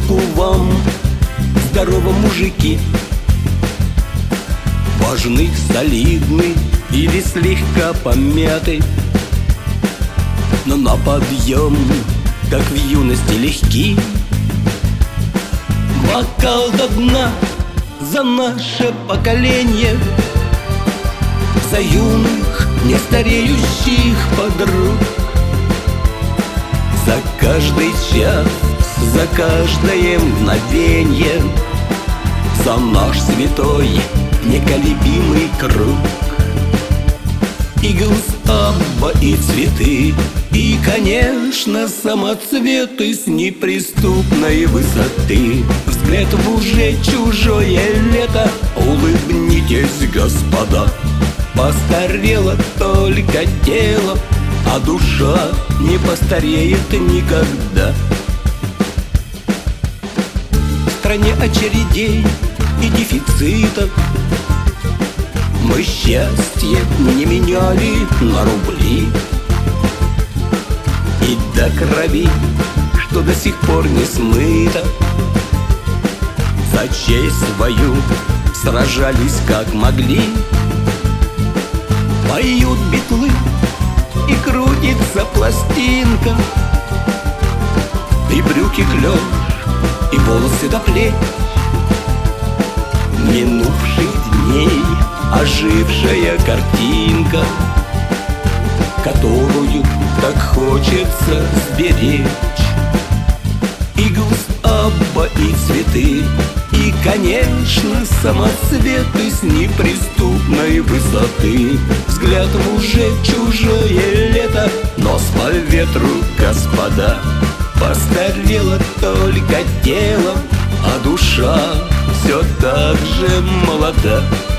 руку вам, здорово, мужики. Важный, солидный или слегка помятый, но на подъем, как в юности, легки. Бокал до дна за наше поколение, за юных, нестареющих подруг, за каждый час, за каждое мгновенье, за наш святой неколебимый круг. Иглс, Абба и цветы, и, конечно, самоцветы с неприступной высоты. Взгляд в уже чужое лето, улыбнитесь, господа. Постарело только тело, а душа не постареет никогда. В стране очередей и дефицитов мы счастье не меняли на рубли. И до крови, что до сих пор не смыто, за честь свою сражались как могли. Поют битлы и крутится пластинка, и брюки клеш, и волосы до плеч. Минувших дней ожившая картинка, которую так хочется сберечь. Иглс, Абба и цветы, и, конечно, самоцветы с неприступной высоты. Взгляд в уже чужое лето, нос по ветру, господа. Постарело только тело, а душа все так же молода.